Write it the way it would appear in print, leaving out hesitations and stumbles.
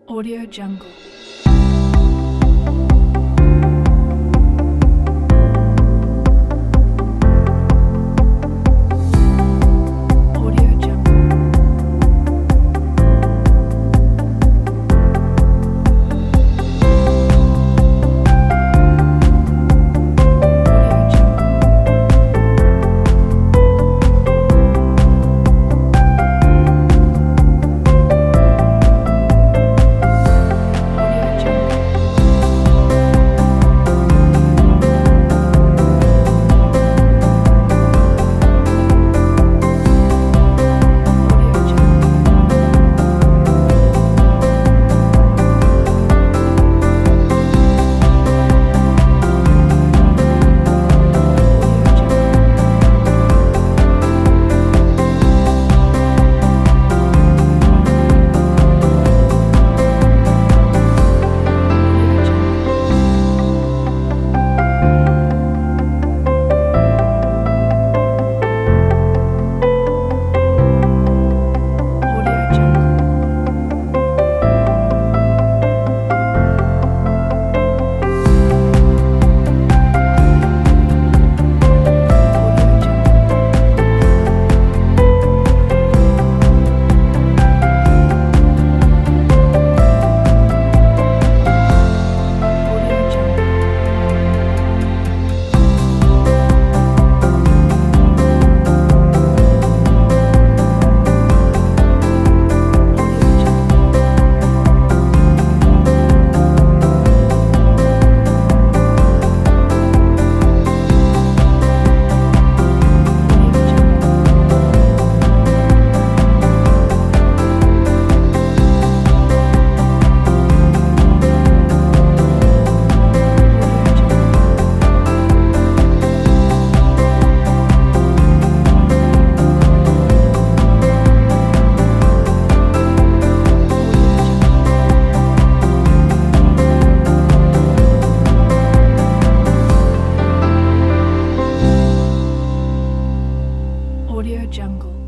Audio Jungle. Audio Jungle. Audio Jungle. Audio Jungle. Audio Jungle. Audio Jungle. Audio Jungle. Audio Jungle. Audio Jungle. Audio Jungle. Audio Jungle. Audio Jungle. Audio Jungle. Audio Jungle. Audio Jungle.